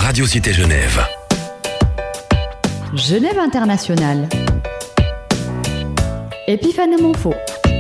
Radio Cité Genève. Genève Internationale. Epiphane Monfaux.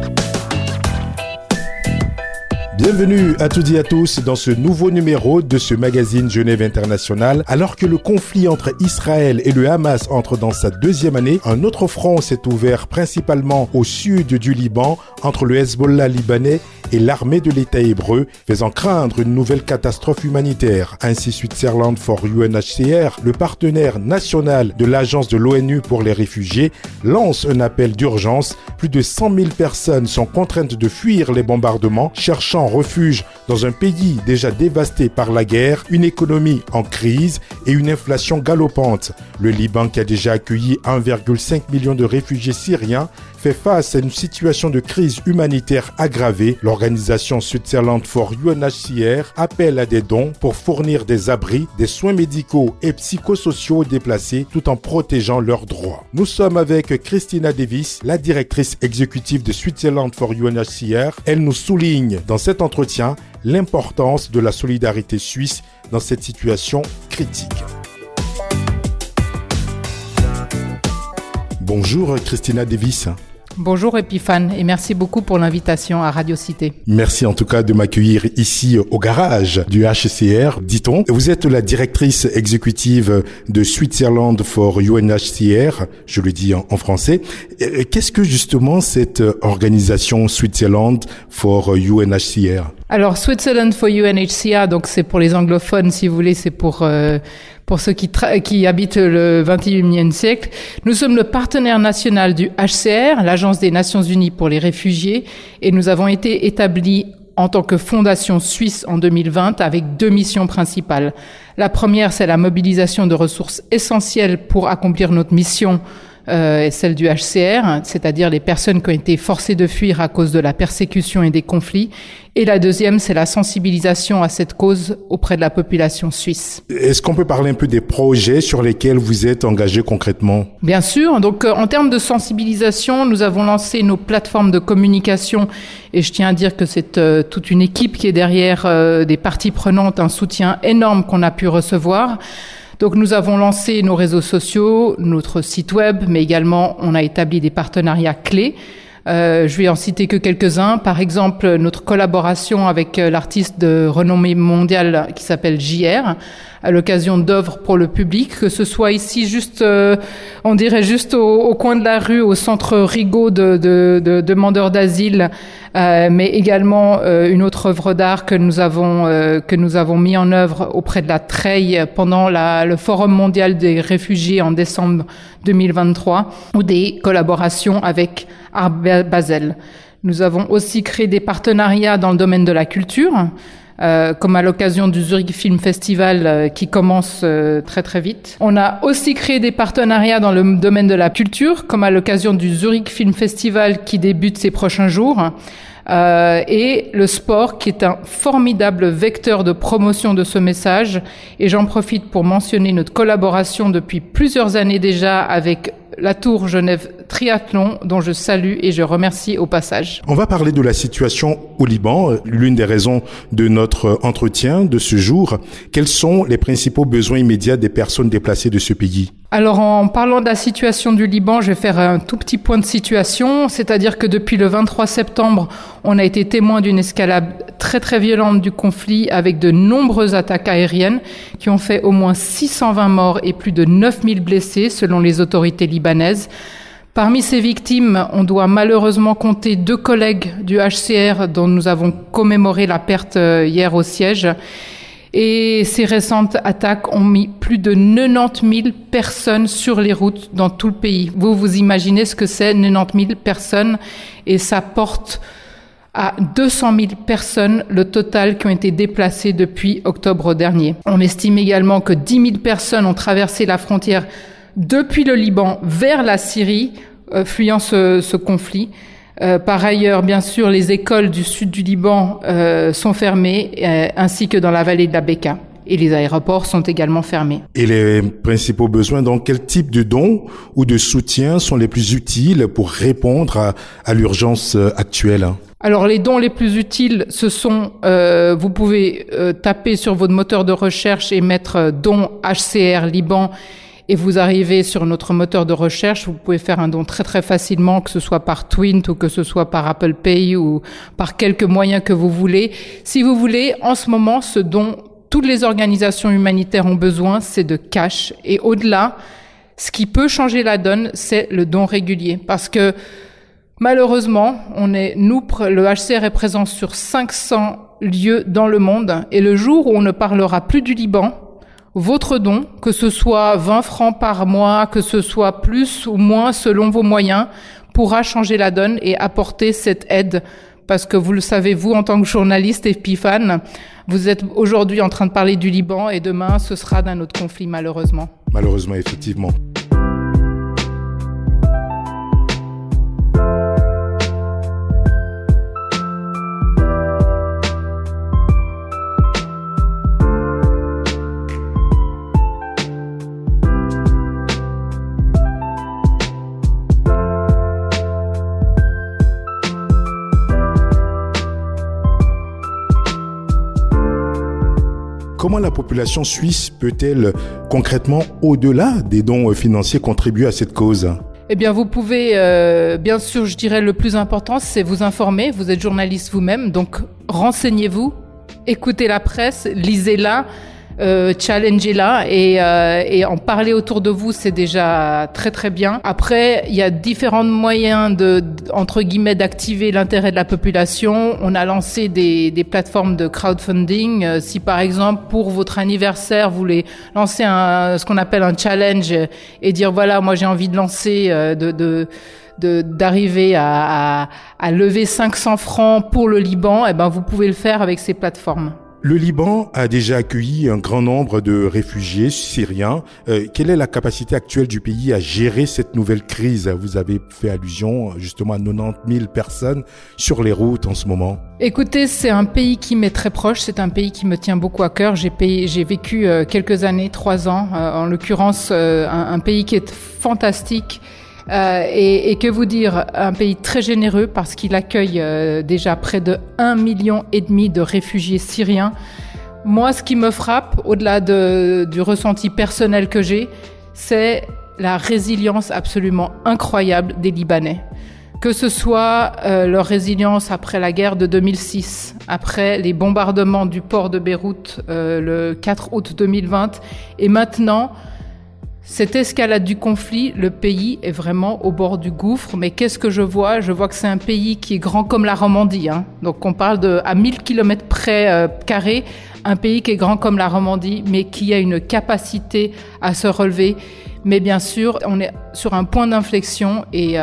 Bienvenue à toutes et à tous dans ce nouveau numéro de ce magazine Genève International. Alors que le conflit entre Israël et le Hamas entre dans sa deuxième année, un autre front s'est ouvert principalement au sud du Liban entre le Hezbollah libanais et l'armée de l'État hébreu, faisant craindre une nouvelle catastrophe humanitaire. Ainsi, Switzerland for UNHCR, le partenaire national de l'Agence de l'ONU pour les réfugiés, lance un appel d'urgence. Plus de 100 000 personnes sont contraintes de fuir les bombardements, cherchant refuge dans un pays déjà dévasté par la guerre, une économie en crise et une inflation galopante. Le Liban, qui a déjà accueilli 1,5 million de réfugiés syriens, fait face à une situation de crise humanitaire aggravée. L'organisation Switzerland for UNHCR appelle à des dons pour fournir des abris, des soins médicaux et psychosociaux aux déplacés tout en protégeant leurs droits. Nous sommes avec Christina Davis, la directrice exécutive de Switzerland for UNHCR. Elle nous souligne dans cet entretien l'importance de la solidarité suisse dans cette situation critique. Bonjour Christina Davis. Bonjour Epiphane et merci beaucoup pour l'invitation à Radio Cité. Merci en tout cas de m'accueillir ici au garage du HCR, dit-on. Vous êtes la directrice exécutive de Switzerland for UNHCR, je le dis en français. Qu'est-ce que justement cette organisation Switzerland for UNHCR ? Alors Switzerland for UNHCR, donc c'est pour les anglophones si vous voulez, c'est pour ceux qui habitent le 21e siècle. Nous sommes le partenaire national du HCR, l'Agence des Nations Unies pour les réfugiés, et nous avons été établis en tant que fondation suisse en 2020 avec 2 missions principales. La première, c'est la mobilisation de ressources essentielles pour accomplir notre mission, celle du HCR, c'est-à-dire les personnes qui ont été forcées de fuir à cause de la persécution et des conflits. Et la deuxième, c'est la sensibilisation à cette cause auprès de la population suisse. Est-ce qu'on peut parler un peu des projets sur lesquels vous êtes engagés concrètement ? Bien sûr. Donc, en termes de sensibilisation, nous avons lancé nos plateformes de communication et je tiens à dire que c'est toute une équipe qui est derrière, des parties prenantes, un soutien énorme qu'on a pu recevoir. Donc nous avons lancé nos réseaux sociaux, notre site web, mais également on a établi des partenariats clés. Je vais en citer que quelques-uns. Par exemple, notre collaboration avec l'artiste de renommée mondiale qui s'appelle JR, à l'occasion d'œuvres pour le public, que ce soit ici juste, on dirait juste au coin de la rue, au centre Rigaud de demandeurs d'asile, mais également une autre œuvre d'art que nous avons mis en œuvre auprès de la Treille pendant le Forum mondial des réfugiés en décembre 2023, ou des collaborations avec Art Basel. Nous avons aussi créé des partenariats dans le domaine de la culture, comme à l'occasion du Zurich Film Festival qui commence très très vite. On a aussi créé des partenariats dans le domaine de la culture, comme à l'occasion du Zurich Film Festival qui débute ces prochains jours. Et le sport qui est un formidable vecteur de promotion de ce message. Et j'en profite pour mentionner notre collaboration depuis plusieurs années déjà avec la Tour Genève Triathlon, dont je salue et je remercie au passage. On va parler de la situation au Liban, l'une des raisons de notre entretien de ce jour. Quels sont les principaux besoins immédiats des personnes déplacées de ce pays ? Alors, en parlant de la situation du Liban, je vais faire un tout petit point de situation, c'est-à-dire que depuis le 23 septembre, on a été témoin d'une escalade très très violente du conflit avec de nombreuses attaques aériennes qui ont fait au moins 620 morts et plus de 9000 blessés selon les autorités libanaises. Parmi ces victimes, on doit malheureusement compter 2 collègues du HCR dont nous avons commémoré la perte hier au siège. Et ces récentes attaques ont mis plus de 90 000 personnes sur les routes dans tout le pays. Vous imaginez ce que c'est, 90 000 personnes, et ça porte à 200 000 personnes le total qui ont été déplacées depuis octobre dernier. On estime également que 10 000 personnes ont traversé la frontière depuis le Liban vers la Syrie, fuyant ce conflit. Par ailleurs, bien sûr, les écoles du sud du Liban sont fermées, ainsi que dans la vallée de la Bekaa. Et les aéroports sont également fermés. Et les principaux besoins, donc quel type de dons ou de soutien sont les plus utiles pour répondre à l'urgence actuelle ? Alors les dons les plus utiles, ce sont, vous pouvez taper sur votre moteur de recherche et mettre don HCR Liban et vous arrivez sur notre moteur de recherche. Vous pouvez faire un don très très facilement, que ce soit par Twint ou que ce soit par Apple Pay ou par quelque moyen que vous voulez. Si vous voulez, en ce moment, ce dont toutes les organisations humanitaires ont besoin, c'est de cash. Et au-delà, ce qui peut changer la donne, c'est le don régulier. Parce que malheureusement, le HCR est présent sur 500 lieux dans le monde. Et le jour où on ne parlera plus du Liban, votre don, que ce soit 20 francs par mois, que ce soit plus ou moins selon vos moyens, pourra changer la donne et apporter cette aide. Parce que vous le savez, vous, en tant que journaliste et fan, vous êtes aujourd'hui en train de parler du Liban et demain, ce sera d'un autre conflit, malheureusement. Malheureusement, effectivement. Comment la population suisse peut-elle concrètement, au-delà des dons financiers, contribuer à cette cause ? Eh bien, vous pouvez, bien sûr, je dirais le plus important, c'est vous informer. Vous êtes journaliste vous-même, donc renseignez-vous, écoutez la presse, lisez-la, challengez-la et en parler autour de vous, c'est déjà très très bien. Après, il y a différents moyens entre guillemets d'activer l'intérêt de la population. On a lancé des plateformes de crowdfunding. Si par exemple pour votre anniversaire vous voulez lancer ce qu'on appelle un challenge et dire voilà, moi j'ai envie de lancer d'arriver à lever 500 francs pour le Liban, eh ben vous pouvez le faire avec ces plateformes. Le Liban a déjà accueilli un grand nombre de réfugiés syriens. Quelle est la capacité actuelle du pays à gérer cette nouvelle crise ? Vous avez fait allusion justement à 90 000 personnes sur les routes en ce moment. Écoutez, c'est un pays qui m'est très proche, c'est un pays qui me tient beaucoup à cœur. J'ai vécu quelques années, 3 ans, en l'occurrence un pays qui est fantastique. Et que vous dire, un pays très généreux parce qu'il accueille déjà près de 1,5 million de réfugiés syriens. Moi, ce qui me frappe, au-delà du ressenti personnel que j'ai, c'est la résilience absolument incroyable des Libanais. Que ce soit leur résilience après la guerre de 2006, après les bombardements du port de Beyrouth le 4 août 2020, et maintenant cette escalade du conflit, le pays est vraiment au bord du gouffre. Mais qu'est-ce que je vois ? Je vois que c'est un pays qui est grand comme la Romandie. Donc on parle à 1000 km près carrés, un pays qui est grand comme la Romandie, mais qui a une capacité à se relever. Mais bien sûr, on est sur un point d'inflexion et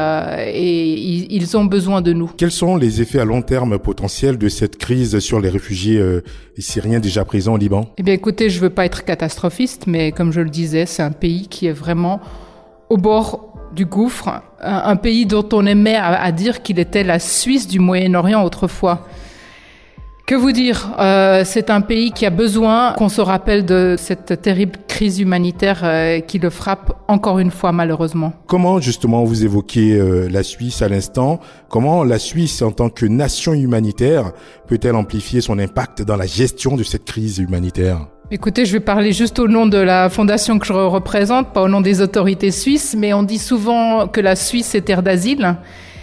ils ont besoin de nous. Quels sont les effets à long terme potentiels de cette crise sur les réfugiés syriens déjà présents au Liban ? Eh bien, écoutez, je veux pas être catastrophiste, mais comme je le disais, c'est un pays qui est vraiment au bord du gouffre, un pays dont on aimait à dire qu'il était la Suisse du Moyen-Orient autrefois. Que vous dire, c'est un pays qui a besoin qu'on se rappelle de cette terrible crise humanitaire qui le frappe encore une fois malheureusement. Comment justement vous évoquez la Suisse à l'instant, comment la Suisse en tant que nation humanitaire peut-elle amplifier son impact dans la gestion de cette crise humanitaire ? Écoutez, je vais parler juste au nom de la fondation que je représente, pas au nom des autorités suisses, mais on dit souvent que la Suisse est terre d'asile.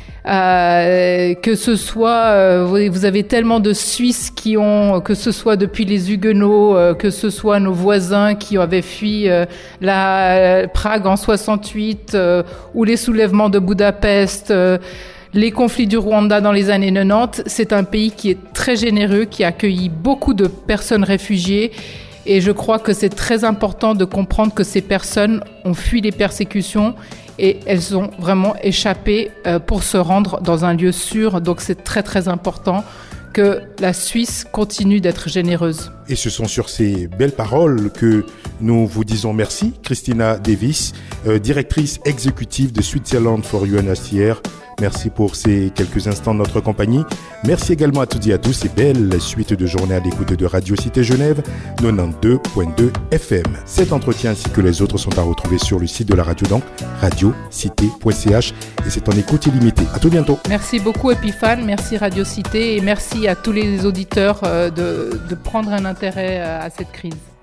Que ce soit, vous avez tellement de Suisses qui ont, que ce soit depuis les Huguenots, que ce soit nos voisins qui avaient fui la Prague en 68, ou les soulèvements de Budapest, les conflits du Rwanda dans les années 90. C'est un pays qui est très généreux, qui a accueilli beaucoup de personnes réfugiées. Et je crois que c'est très important de comprendre que ces personnes ont fui les persécutions et elles ont vraiment échappé pour se rendre dans un lieu sûr. Donc c'est très très important que la Suisse continue d'être généreuse. Et ce sont sur ces belles paroles que nous vous disons merci, Christina Davis, directrice exécutive de Switzerland for UNHCR. Merci pour ces quelques instants de notre compagnie. Merci également à toutes et à tous et belle suite de journée à l'écoute de Radio Cité Genève 92.2 FM. Cet entretien ainsi que les autres sont à retrouver sur le site de la radio, donc radiocité.ch, et c'est en écoute illimitée. À tout bientôt. Merci beaucoup Epiphane, merci Radio Cité et merci à tous les auditeurs de prendre un intérêt à cette crise.